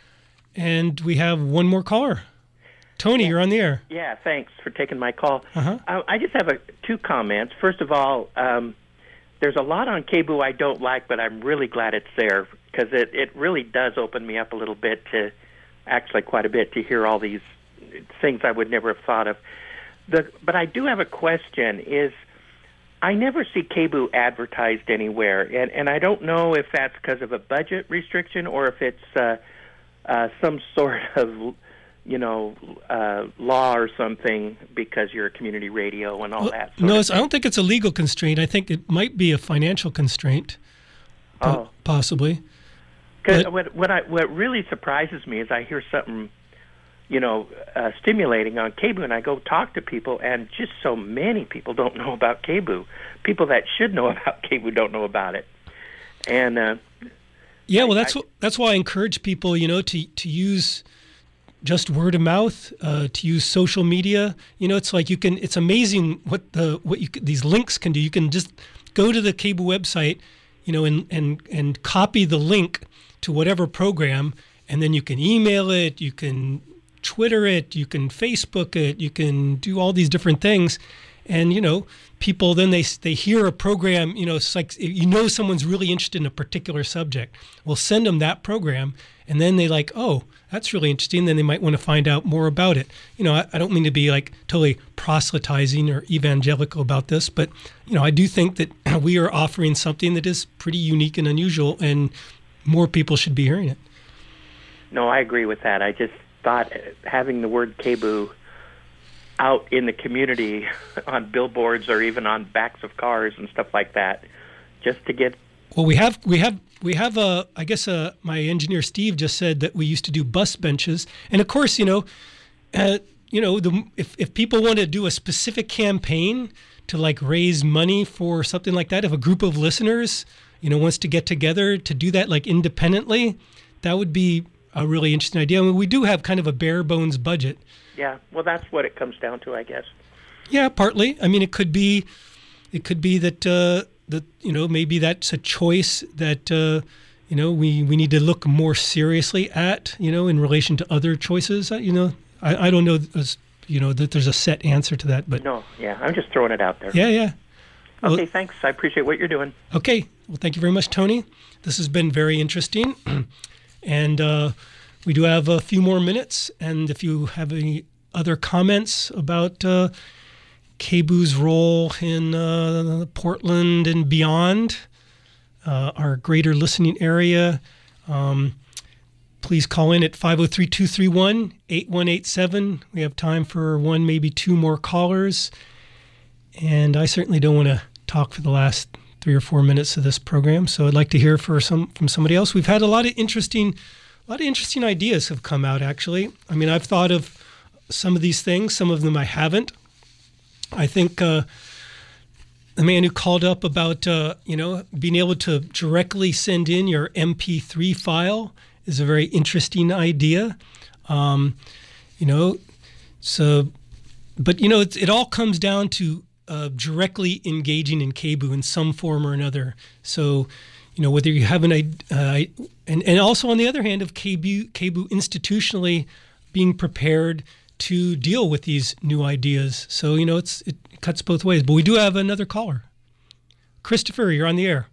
And we have one more caller. Tony, you're on the air. Yeah, thanks for taking my call. Uh-huh. Uh, I just have a, two comments. First of all, um, there's a lot on K B U I don't like, but I'm really glad it's there because it, it really does open me up a little bit to, actually quite a bit, to hear all these things I would never have thought of. The, but I do have a question, is I never see K B U advertised anywhere, and, and I don't know if that's because of a budget restriction or if it's uh, uh, some sort of, you know, uh, law or something because you're a community radio and all Well, that. Sort no, of it's, I don't think it's a legal constraint. I think it might be a financial constraint, po- Oh. possibly. Because what what I what really surprises me is I hear something, you know, uh, stimulating on K B U, and I go talk to people, and just so many people don't know about K B U. People that should know about K B U don't know about it, and uh, Yeah, well, that's wh- that's why I encourage people, you know, to to use just word of mouth, uh, to use social media. You know, it's like you can. It's amazing what the what you c- these links can do. You can just go to the K B U website, you know, and and and copy the link to whatever program, and then you can email it. You can Twitter it. You can Facebook it. You can do all these different things. And, you know, people then they they hear a program, you know, it's like, you know, someone's really interested in a particular subject. We'll send them that program, and then they like, oh, that's really interesting. Then they might want to find out more about it. You know, I, I don't mean to be like totally proselytizing or evangelical about this, but, you know, I do think that we are offering something that is pretty unique and unusual, and more people should be hearing it. no, I agree with that. I just thought having the word K B U out in the community on billboards or even on backs of cars and stuff like that, just to get. Well, we have we have we have a. I guess uh my engineer Steve just said that we used to do bus benches, and of course, you know, uh, you know, the, if, if people want to do a specific campaign to like raise money for something like that, if a group of listeners, you know, wants to get together to do that like independently, that would be a really interesting idea. I mean, we do have kind of a bare bones budget. Yeah, well, that's what it comes down to, I guess. Yeah, partly. I mean, it could be, it could be that uh, that you know maybe that's a choice that uh, you know we, we need to look more seriously at, you know, in relation to other choices. Uh, you know, I, I don't know, as, you know, that there's a set answer to that, but no, yeah, I'm just throwing it out there. Yeah, yeah. Okay, Well, thanks. I appreciate what you're doing. Okay. Well, thank you very much, Tony. This has been very interesting. And uh, we do have a few more minutes. And if you have any other comments about uh, K B U's role in uh, Portland and beyond, uh, our greater listening area, um, please call in at five oh three, two three one, eight one eight seven. We have time for one, maybe two more callers. And I certainly don't want to talk for the last three or four minutes of this program, so I'd like to hear for some from somebody else. We've had a lot of interesting, a lot of interesting ideas have come out. Actually, I mean, I've thought of some of these things. Some of them I haven't. I think uh, the man who called up about uh, you know being able to directly send in your M P three file is a very interesting idea. Um, you know, so, but you know, it, it all comes down to Uh, directly engaging in K B U in some form or another. So, you know, whether you have an uh, and and also on the other hand of K B U, K B U institutionally being prepared to deal with these new ideas. So, you know, it's it cuts both ways. But we do have another caller. Christopher, you're on the air.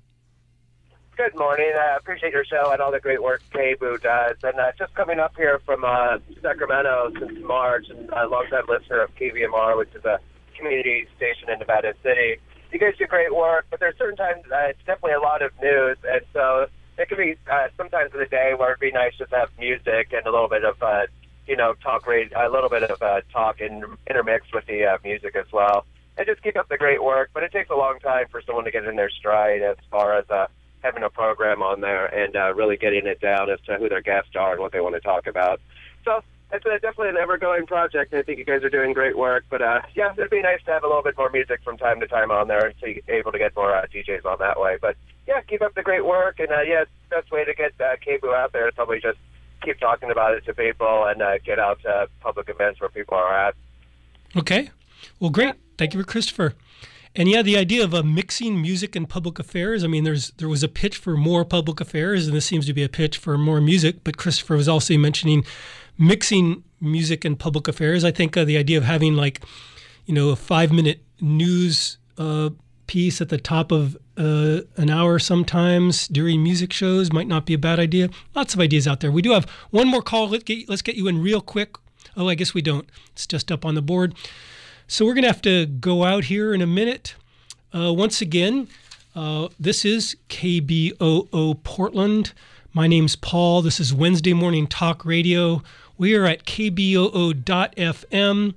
Good morning. I appreciate your show and all the great work K B U does. And uh, just coming up here from uh, Sacramento since March, and a long-time listener of K V M R, which is a community station in Nevada City. You guys do great work, but there's certain times uh, it's definitely a lot of news, and so it can be uh, sometimes of the day where it'd be nice just to have music and a little bit of uh, you know talk radio, a little bit of uh, talk and intermixed with the uh, music as well. And just keep up the great work, but it takes a long time for someone to get in their stride as far as uh, having a program on there and uh, really getting it down as to who their guests are and what they want to talk about. So it's a, definitely an ever-going project, and I think you guys are doing great work. But, uh, yeah, it'd be nice to have a little bit more music from time to time on there so you're able to get more uh, D Js on that way. But, yeah, keep up the great work. And, uh, yeah, the best way to get uh, K B U out there is probably just keep talking about it to people and uh, get out to public events where people are at. Okay. Well, great. Thank you for Christopher. And, yeah, the idea of uh, mixing music and public affairs, I mean, there's there was a pitch for more public affairs, and this seems to be a pitch for more music. But Christopher was also mentioning mixing music and public affairs. I think uh, the idea of having like, you know, a five-minute news uh, piece at the top of uh, an hour sometimes during music shows might not be a bad idea. Lots of ideas out there. We do have one more call. Let's get, let's get you in real quick. Oh, I guess we don't. It's just up on the board. So we're going to have to go out here in a minute. Uh, once again, uh, this is K B O O Portland. My name's Paul. This is Wednesday Morning Talk Radio. We are at K B O O dot F M.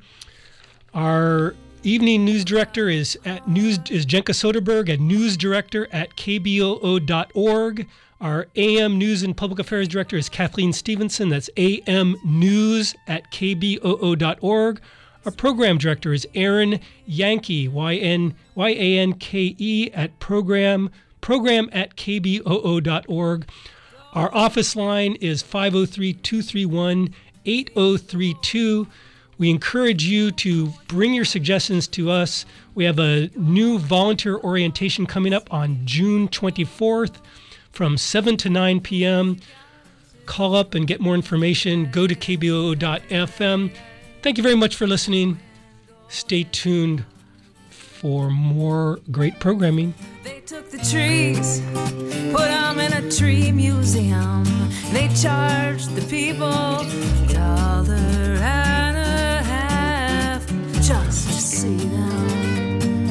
Our evening news director is at news is Jenka Soderberg, a news director at K B O O dot org. Our A M News and Public Affairs director is Kathleen Stevenson. That's A M News at K B O O dot org. Our program director is Aaron Yankee, Y N Y A N K E at program program at K B O O dot org. Our office line is five oh three, two three one, eight oh three two. We encourage you to bring your suggestions to us. We have a new volunteer orientation coming up on June twenty-fourth from seven to nine p.m. Call up and get more information. Go to K B O O dot F M. Thank you very much for listening. Stay tuned for more great programming. They took the trees, put them in a tree museum. They charged the people a dollar and a half just to see them.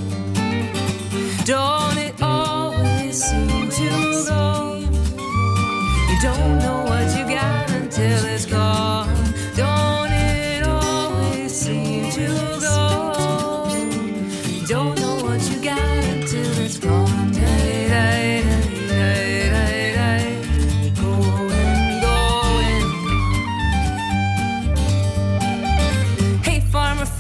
Don't it always seem to go? You don't know what you got until it's gone. Don't it always seem to go? You don't know what you got until it's gone. Hey, hey, hey, hey, hey, hey. Going, going.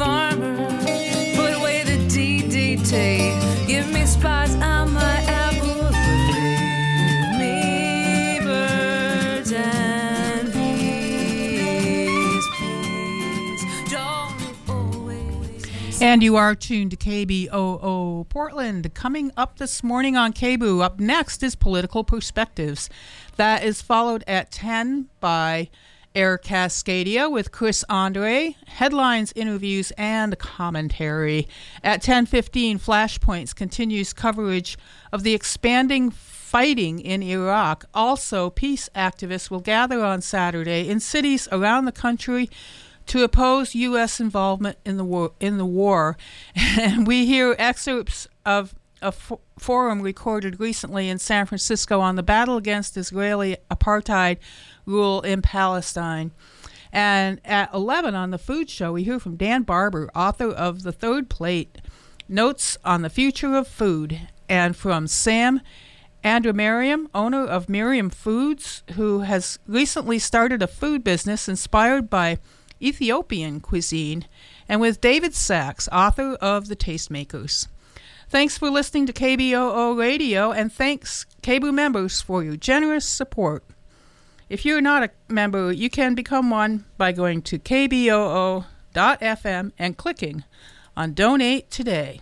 farmer. Put away the D D T. Give me spots on my apple. Leave me birds and bees, please. Don't always. And you are tuned to K B O O Portland. Coming up this morning on K B O O, up next is Political Perspectives. That is followed at ten by Air Cascadia with Chris Andre, headlines, interviews, and commentary. At ten fifteen, Flashpoints continues coverage of the expanding fighting in Iraq. Also, peace activists will gather on Saturday in cities around the country to oppose U S involvement in the war. In the war. And we hear excerpts of a f- forum recorded recently in San Francisco on the battle against Israeli apartheid rule in Palestine. And at eleven on the Food Show, we hear from Dan Barber, author of The Third Plate, Notes on the Future of Food, and from Sam Andramariam, owner of Miriam Foods, who has recently started a food business inspired by Ethiopian cuisine, and with David Sachs, author of The Tastemakers. Thanks for listening to K B O O Radio, and thanks, K B O O members, for your generous support. If you're not a member, you can become one by going to k b o o dot f m and clicking on Donate Today.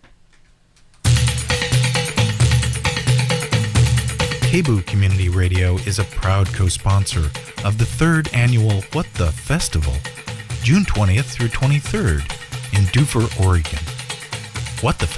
K B O O Community Radio is a proud co-sponsor of the third annual What the Festival, June twentieth through twenty-third in Dufur, Oregon. What the